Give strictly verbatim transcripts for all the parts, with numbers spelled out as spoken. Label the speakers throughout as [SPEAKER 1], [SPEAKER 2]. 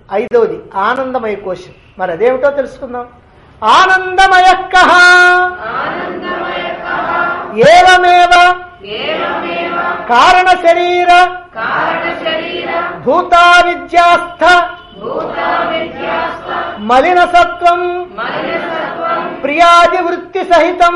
[SPEAKER 1] ఐదవది ఆనందమయ కోశం. మరి అదేమిటో తెలుసుకుందాం. ఆనందమయః ఏవమేవ కారణ శరీర భూతా విద్యాస్థ మలిన సత్వం ప్రియాది వృత్తి సహితం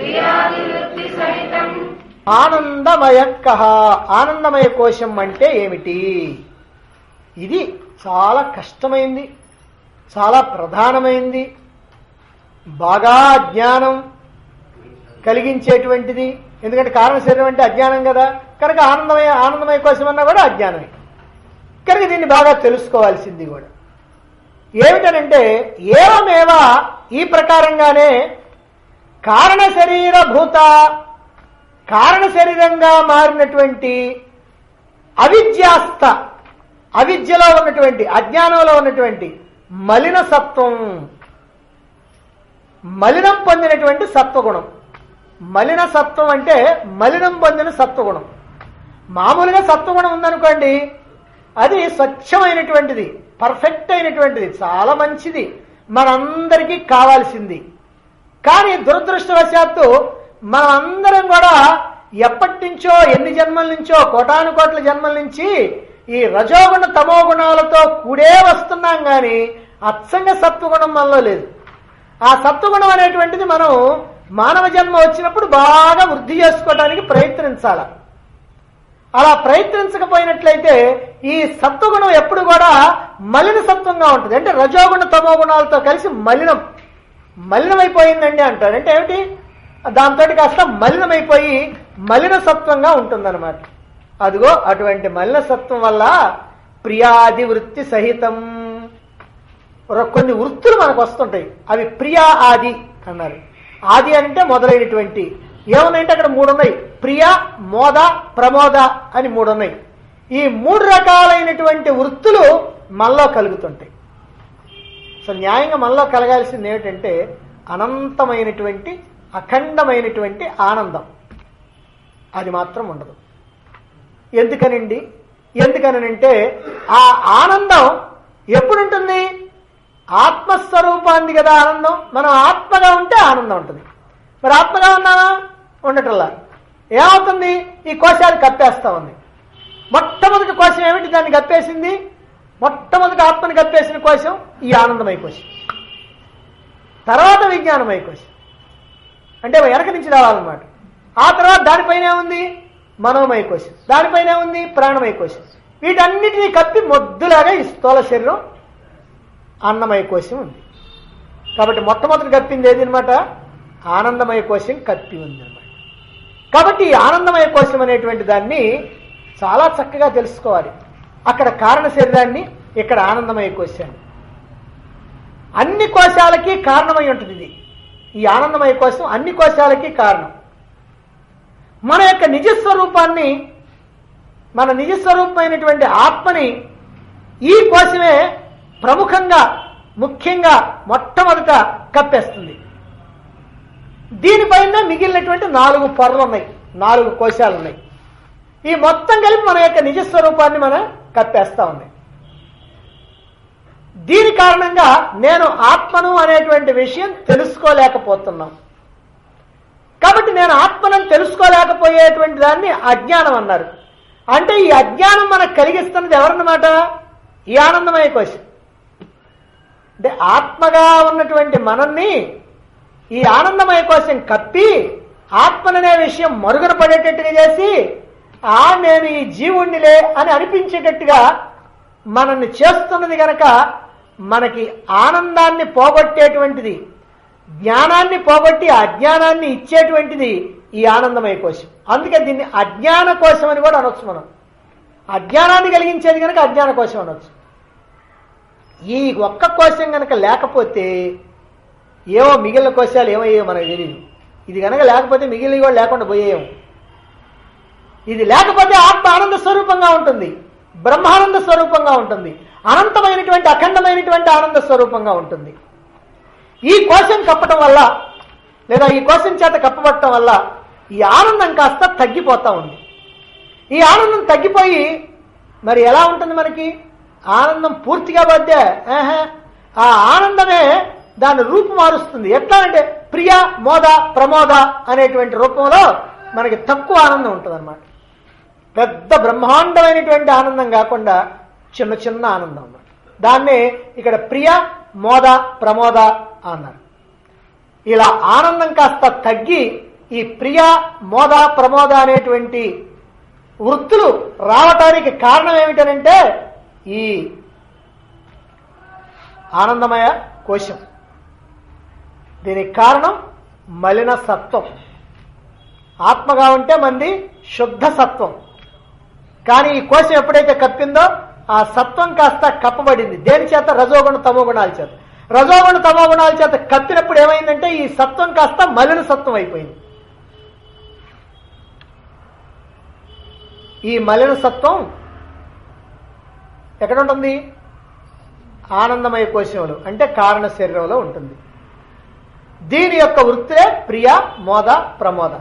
[SPEAKER 1] ఆనందమయః. ఆనందమయ కోశం అంటే ఏమిటి? ఇది చాలా కష్టమైంది, చాలా ప్రధానమైంది, బాగా జ్ఞానం కలిగించేటువంటిది. ఎందుకంటే కారణ శరీరం అంటే అజ్ఞానం కదా, కనుక ఆనందమయ ఆనందమయ కోశం అన్నా కూడా అజ్ఞానమే. కనుక దీన్ని బాగా తెలుసుకోవాల్సింది కూడా ఏమిటనంటే, ఏవమేవా ఈ ప్రకారంగానే కారణ శరీర భూత కారణ శరీరంగా మారినటువంటి అవిద్యాస్థ అవిద్యలో ఉన్నటువంటి అజ్ఞానంలో ఉన్నటువంటి మలిన సత్వం, మలినం పొందినటువంటి సత్వగుణం. మలిన సత్వం అంటే మలినం పొందిన సత్వగుణం. మామూలుగా సత్వగుణం ఉందనుకోండి, అది స్వచ్ఛమైనటువంటిది, పర్ఫెక్ట్ అయినటువంటిది, చాలా మంచిది, మనందరికీ కావాల్సింది. కానీ దురదృష్టవశాత్తు మనందరం కూడా ఎప్పటి నుంచో, ఎన్ని జన్మల నుంచో, కోటాను కోట్ల జన్మల నుంచి ఈ రజోగుణ తమో గుణాలతో కూడే వస్తున్నాం. కానీ అచ్చంగా సత్వగుణం మనలో లేదు. ఆ సత్వగుణం అనేటువంటిది మనం మానవ జన్మ వచ్చినప్పుడు బాగా వృద్ధి చేసుకోవడానికి ప్రయత్నించాలి. అలా ప్రయత్నించకపోయినట్లయితే ఈ సత్వగుణం ఎప్పుడు కూడా మలిన సత్వంగా ఉంటుంది. అంటే రజోగుణ తమో గుణాలతో కలిసి మలినం మలినమైపోయిందండి అంటారు. అంటే ఏమిటి? దాంతో కాస్త మలినమైపోయి మలిన సత్వంగా ఉంటుందన్నమాట. అదిగో అటువంటి మలిన సత్వం వల్ల ప్రియాది వృత్తి సహితం కొన్ని వృత్తులు మనకు వస్తుంటాయి. అవి ప్రియా ఆది అన్నారు. ఆది అంటే మొదలైనటువంటి ఏమున్నాయంటే అక్కడ మూడు ఉన్నాయి. ప్రియ, మోద, ప్రమోద అని మూడు ఉన్నాయి. ఈ మూడు రకాలైనటువంటి వృత్తులు మనలో కలుగుతుంటాయి. సో న్యాయంగా మనలో కలగాల్సింది ఏమిటంటే అనంతమైనటువంటి అఖండమైనటువంటి ఆనందం. అది మాత్రం ఉండదు. ఎందుకనండి? ఎందుకనంటే ఆ ఆనందం ఎప్పుడుంటుంది? ఆత్మస్వరూపాన్ని కదా ఆనందం. మనం ఆత్మగా ఉంటే ఆనందం ఉంటుంది. మరి ఆత్మగా ఉన్నామా? ఉండటంలా. ఏమవుతుంది? ఈ కోశాలు కప్పేస్తా ఉంది. మొట్టమొదటి కోశం ఏమిటి దాన్ని కప్పేసింది? మొట్టమొదటి ఆత్మని కప్పేసిన కోశం ఈ ఆనందమయ కోశం. తర్వాత విజ్ఞానమయ కోశం, అంటే వెనక నుంచి రావాలన్నమాట. ఆ తర్వాత దానిపైనే ఉంది మనోమయ కోశం, దానిపైనే ఉంది ప్రాణమయ కోశం. వీటన్నిటినీ కప్పి మొద్దులాగా ఈ స్థూల శరీరం అన్నమయ కోశం ఉంది. కాబట్టి మొట్టమొదటి కప్పింది ఏది అనమాట? ఆనందమయ కోశం కప్పి ఉంది అనమాట. కాబట్టి ఈ ఆనందమయ కోశం అనేటువంటి దాన్ని చాలా చక్కగా తెలుసుకోవాలి. అక్కడ కారణ శరీరాన్ని, ఇక్కడ ఆనందమయ కోశాన్ని. అన్ని కోశాలకి కారణమై ఉంటుంది ఇది. ఈ ఆనందమయ కోశం అన్ని కోశాలకి కారణం. మన యొక్క నిజస్వరూపాన్ని, మన నిజస్వరూపమైనటువంటి ఆత్మని ఈ కోశమే ప్రముఖంగా, ముఖ్యంగా మొట్టమొదట కప్పేస్తుంది. దీనిపైన మిగిలినటువంటి నాలుగు పొరలు ఉన్నాయి, నాలుగు కోశాలు ఉన్నాయి. ఈ మొత్తం కలిపి మన యొక్క నిజస్వరూపాన్ని మనం కప్పేస్తా ఉన్నాయి. దీని కారణంగా నేను ఆత్మను అనేటువంటి విషయం తెలుసుకోలేకపోతున్నాం. కాబట్టి నేను ఆత్మను తెలుసుకోలేకపోయేటువంటి దాన్ని అజ్ఞానం అన్నారు. అంటే ఈ అజ్ఞానం మనకు కలిగిస్తున్నది ఎవరన్నమాట? ఈ ఆనందమయ కోశం. అంటే ఆత్మగా ఉన్నటువంటి మనల్ని ఈ ఆనందమయ కోశం కప్పి ఆత్మననే విషయం మరుగున పడేటట్టుగా చేసి, ఆ నేను ఈ జీవుణ్ణిలే అని అనిపించేటట్టుగా మనల్ని చేస్తున్నది గనక మనకి ఆనందాన్ని పోగొట్టేటువంటిది, జ్ఞానాన్ని పోగొట్టి అజ్ఞానాన్ని ఇచ్చేటువంటిది ఈ ఆనందమయ కోశం. అందుకే దీన్ని అజ్ఞాన కోశం అని కూడా అనొచ్చు. మనం అజ్ఞానాన్ని కలిగించేది కనుక అజ్ఞాన కోశం అనొచ్చు. ఈ ఒక్క కోశం కనుక లేకపోతే ఏవో మిగిలిన కోశాలు ఏమయ్యేవో మనకు తెలియదు. ఇది కనుక లేకపోతే మిగిలినవి కూడా లేకుండా పోయేము. ఇది లేకపోతే ఆత్మ ఆనంద స్వరూపంగా ఉంటుంది, బ్రహ్మానంద స్వరూపంగా ఉంటుంది, అనంతమైనటువంటి అఖండమైనటువంటి ఆనంద స్వరూపంగా ఉంటుంది. ఈ కోశం కప్పటం వల్ల, లేదా ఈ కోశం చేత కప్పబట్టడం వల్ల ఈ ఆనందం కాస్త తగ్గిపోతా ఉంది. ఈ ఆనందం తగ్గిపోయి మరి ఎలా ఉంటుంది? మనకి ఆనందం పూర్తిగా పోతే ఆ ఆనందమే దాని రూపు మారుస్తుంది. ఎట్లా అంటే ప్రియ, మోద, ప్రమోద అనేటువంటి రూపంలో మనకి తక్కువ ఆనందం ఉంటుంది అన్నమాట. పెద్ద బ్రహ్మాండమైనటువంటి ఆనందం కాకుండా చిన్న చిన్న ఆనందం అన్నమాట. దాన్ని ఇక్కడ ప్రియ, మోద, ప్రమోద అన్నారు. ఇలా ఆనందం కాస్త తగ్గి ఈ ప్రియ, మోద, ప్రమోద అనేటువంటి వృత్తులు రావటానికి కారణం ఏమిటనంటే ఈ ఆనందమయ కోశం. దీనికి కారణం మలిన సత్వం. ఆత్మగా ఉంటే మంది శుద్ధ సత్వం. కానీ ఈ కోశం ఎప్పుడైతే కప్పిందో ఆ సత్వం కాస్త కప్పబడింది. దేని చేత? రజోగుణ తమోగుణాల చేత. రజోగుణ తమోగుణాల చేత కప్పినప్పుడు ఏమైందంటే ఈ సత్వం కాస్త మలిన సత్వం అయిపోయింది. ఈ మలిన సత్వం ఎక్కడ ఉంటుంది? ఆనందమయ కోశంలో, అంటే కారణ శరీరంలో ఉంటుంది. దీని యొక్క వృత్తే ప్రియ, మోద, ప్రమోద.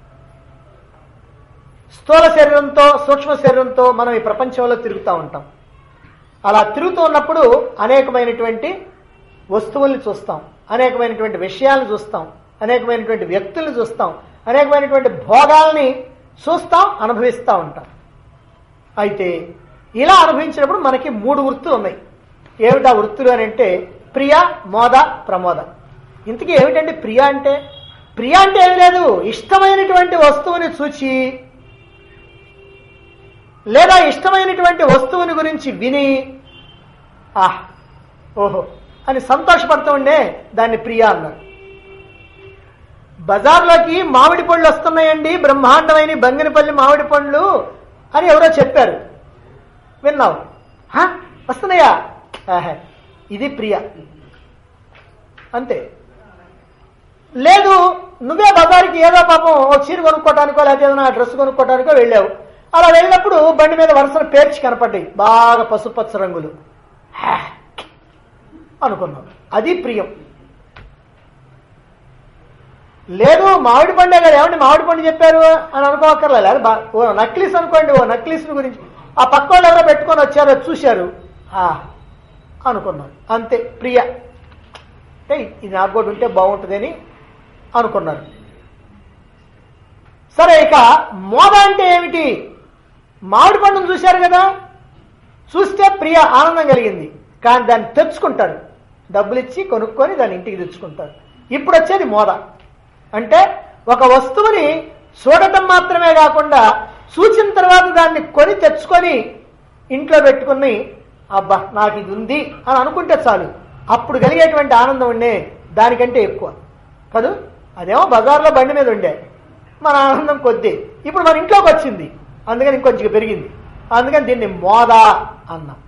[SPEAKER 1] స్థూల శరీరంతో సూక్ష్మ శరీరంతో మనం ఈ ప్రపంచంలో తిరుగుతూ ఉంటాం. అలా తిరుగుతూ ఉన్నప్పుడు అనేకమైనటువంటి వస్తువుల్ని చూస్తాం, అనేకమైనటువంటి విషయాలను చూస్తాం, అనేకమైనటువంటి వ్యక్తుల్ని చూస్తాం, అనేకమైనటువంటి భోగాల్ని చూస్తాం, అనుభవిస్తూ ఉంటాం. అయితే ఇలా అనుభవించినప్పుడు మనకి మూడు వృత్తులు ఉన్నాయి. ఏమిటా వృత్తులు అని అంటే ప్రియ, మోద, ప్రమోద. ఇంతకీ ఏమిటండి ప్రియ అంటే? ప్రియ అంటే ఏమి లేదు, ఇష్టమైనటువంటి వస్తువుని చూచి లేదా ఇష్టమైనటువంటి వస్తువుని గురించి విని ఆహ్ ఓహో అని సంతోషపడుతూ ఉండే దాన్ని ప్రియ అన్నారు. బజార్లోకి మామిడి పళ్ళు వస్తున్నాయండి, బ్రహ్మాండమైన బంగినపల్లి మామిడి పండ్లు అని ఎవరో చెప్పారు, విన్నావు, వస్తున్నాయా, ఇది ప్రియ అంతే. లేదు, నువ్వే బజార్కి ఏదో పాపం ఒక చీర కొనుక్కోవటానికో లేకపోతే ఏదైనా డ్రెస్ కొనుక్కోవటానికో వెళ్ళావు. అలా వెళ్ళినప్పుడు బండి మీద వరుసను పేర్చి కనపడ్డాయి, బాగా పసుపచ్చ రంగులు, అనుకున్నావు, అది ప్రియం. లేదు మామిడి పండే కదా, ఏమంటే మామిడి పండు చెప్పారు అని అనుకోకర్లేదు, ఓ నక్లీస్ అనుకోండి, ఓ నక్లీస్ గురించి ఆ పక్క వాళ్ళు ఎవరో పెట్టుకొని వచ్చారో చూశారు అనుకున్నారు, అంతే ప్రియ. అంటే ఇది నాకు కూడా ఉంటే బాగుంటుందని అనుకున్నారు. సరే, ఇక మోద అంటే ఏమిటి? మామిడి పండును చూశారు కదా, చూస్తే ప్రియ, ఆనందం కలిగింది. కానీ దాన్ని తెచ్చుకుంటారు, డబ్బులు ఇచ్చి కొనుక్కొని దాన్ని ఇంటికి తెచ్చుకుంటారు. ఇప్పుడు వచ్చేది మోద. అంటే ఒక వస్తువుని చూడటం మాత్రమే కాకుండా చూసిన తర్వాత దాన్ని కొని తెచ్చుకొని ఇంట్లో పెట్టుకుని అబ్బా నాకు ఇది ఉంది అని అనుకుంటే చాలు, అప్పుడు కలిగేటువంటి ఆనందం ఉండే దానికంటే ఎక్కువ కాదు. అదేమో బజార్లో బండి మీద ఉండే మన ఆనందం కొద్ది, ఇప్పుడు మన ఇంట్లోకి వచ్చింది, అందుకని ఇంకొంచెం పెరిగింది, అందుకని దీన్ని మోద అన్నాం.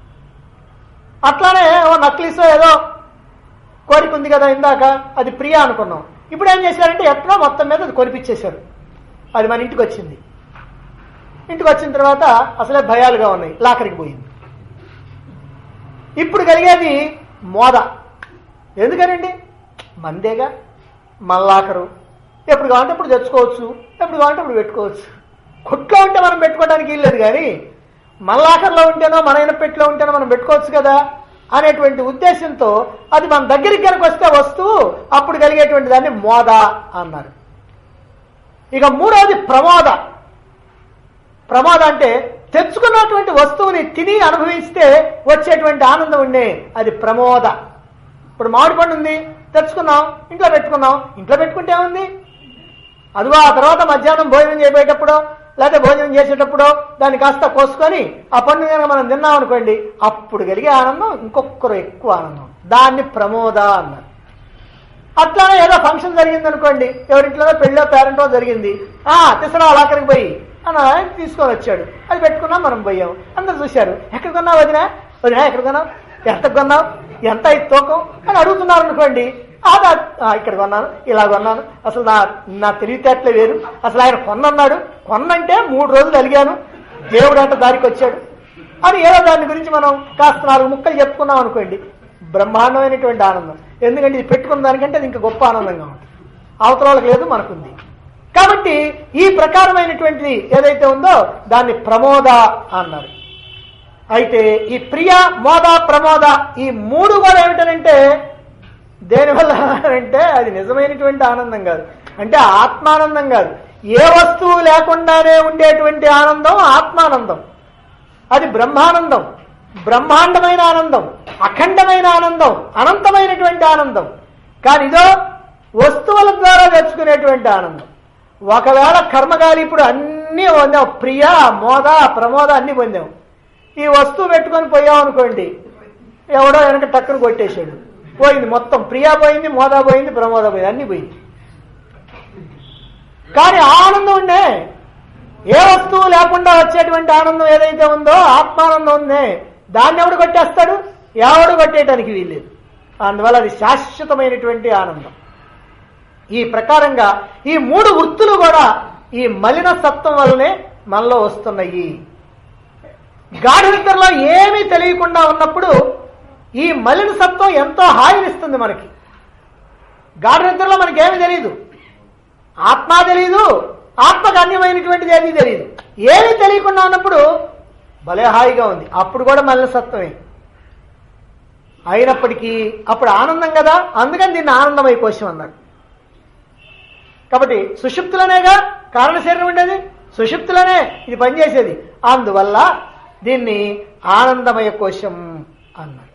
[SPEAKER 1] అట్లానే ఓ నక్లీసో ఏదో కోరిక ఉంది కదా ఇందాక, అది ప్రియ అనుకున్నాం. ఇప్పుడు ఏం చేశారంటే ఎట్లా మొత్తం మీద అది కొనిపించేశారు, అది మన ఇంటికి వచ్చింది. ఇంటికి వచ్చిన తర్వాత అసలే భయాలుగా ఉన్నాయి, లాకరికి పోయింది. ఇప్పుడు కలిగేది మోద. ఎందుకనండి? మందేగా, మన లాకరు, ఎప్పుడు కావాలంటే ఇప్పుడు తెచ్చుకోవచ్చు, ఎప్పుడు కావాలంటే ఇప్పుడు పెట్టుకోవచ్చు. కొట్లో ఉంటే మనం పెట్టుకోవడానికి వీల్లేదు, కానీ మన లాకర్లో ఉంటేనో మన ఇనపెట్లో ఉంటేనో మనం పెట్టుకోవచ్చు కదా అనేటువంటి ఉద్దేశంతో అది మన దగ్గరికి కనుక వస్తే వస్తువు, అప్పుడు కలిగేటువంటి దాన్ని మోద అన్నారు. ఇక మూడవది ప్రమోద. ప్రమోద అంటే తెచ్చుకున్నటువంటి వస్తువుని తిని అనుభవిస్తే వచ్చేటువంటి ఆనందం ఉండే, అది ప్రమోద. ఇప్పుడు మామిడి పండు ఉంది, తెచ్చుకున్నాం, ఇంట్లో పెట్టుకున్నాం. ఇంట్లో పెట్టుకుంటే ఏముంది, అదిగో ఆ తర్వాత మధ్యాహ్నం భోజనం చేయబోయేటప్పుడు లేకపోతే భోజనం చేసేటప్పుడు దాన్ని కాస్త కోసుకొని ఆ పండు కనుక మనం తిన్నాం అనుకోండి, అప్పుడు కలిగే ఆనందం ఇంకొకరు ఎక్కువ ఆనందం, దాన్ని ప్రమోద అన్నారు. అట్లానే ఏదో ఫంక్షన్ జరిగింది అనుకోండి, ఎవరింట్లో పెళ్ళో పేరెంటో జరిగింది, ఆ తెసరా లాకరికి పోయి అని తీసుకొని వచ్చాడు, అది పెట్టుకున్నాం, మనం పోయాం, అందరు చూశారు, ఎక్కడ కొన్నావు వదినా, వదినా ఎక్కడ కొన్నావు, ఎంత కొన్నావు, ఎంత ఇది తూకం అని అడుగుతున్నారు అనుకోండి, అదా ఇక్కడ కొన్నాను, ఇలా కొన్నాను, అసలు నా నా తెలివితేటలే వేరు, అసలు ఆయన కొన్నన్నాడు, కొన్నంటే మూడు రోజులు అలిగాను, దేవుడు అంట దారికి వచ్చాడు అని ఏదో దాని గురించి మనం కాస్త నాలుగు ముక్కలు చెప్పుకున్నాం అనుకోండి, బ్రహ్మాండమైనటువంటి ఆనందం. ఎందుకంటే ఇది పెట్టుకున్న దానికంటే అది ఇంకా గొప్ప ఆనందంగా ఉంటుంది, అవతల వాళ్ళకి లేదు, మనకుంది. కాబట్టి ఈ ప్రకారమైనటువంటిది ఏదైతే ఉందో దాన్ని ప్రమోద అన్నారు. అయితే ఈ ప్రియ మోద ప్రమోద ఈ మూడు కూడా ఏమిటనంటే దేనివల్ల అంటే అది నిజమైనటువంటి ఆనందం కాదు, అంటే ఆత్మానందం కాదు. ఏ వస్తువు లేకుండానే ఉండేటువంటి ఆనందం ఆత్మానందం, అది బ్రహ్మానందం, బ్రహ్మాండమైన ఆనందం, అఖండమైన ఆనందం, అనంతమైనటువంటి ఆనందం. కానీ ఇదో వస్తువుల ద్వారా తెచ్చుకునేటువంటి ఆనందం. ఒకవేళ కర్మగాలి ఇప్పుడు అన్నీ పొందాం, ప్రియ మోద ప్రమోద అన్ని పొందాం. ఈ వస్తువు పెట్టుకొని పోయాం అనుకోండి, ఎవడో వెనక టక్కును కొట్టేశాడు, పోయింది మొత్తం. ప్రియా పోయింది, మోదా పోయింది, ప్రమోద పోయింది, అన్ని పోయింది. కానీ ఆనందం ఉండే, ఏ వస్తువు లేకుండా వచ్చేటువంటి ఆనందం ఏదైతే ఉందో ఆత్మానందం ఉందే, దాన్ని ఎవడు కొట్టేస్తాడు? ఎవడు కొట్టేయటానికి వీల్లేదు. అందువల్ల అది శాశ్వతమైనటువంటి ఆనందం. ఈ ప్రకారంగా ఈ మూడు వృత్తులు కూడా ఈ మలిన సత్వం వల్లనే మనలో వస్తున్నాయి. గాఢ నిద్రలో ఏమీ తెలియకుండా ఉన్నప్పుడు ఈ మలిన సత్వం ఎంతో హాయినిస్తుంది మనకి. గాఢ నిద్రలో మనకేమీ తెలియదు, ఆత్మ తెలియదు, ఆత్మకు అన్యమైనటువంటిది ఏమీ తెలియదు. ఏమీ తెలియకుండా ఉన్నప్పుడు భలే హాయిగా ఉంది. అప్పుడు కూడా మలిన సత్వమే అయినప్పటికీ అప్పుడు ఆనందం కదా, అందుకని దీన్ని ఆనందమయ కోశం అన్నాడు. కాబట్టి సుషుప్తులనేగా కారణ శరీరం ఉండేది, సుషుప్తులనే ఇది పనిచేసేది. అందువల్ల దీన్ని ఆనందమయ కోశం అన్నాడు.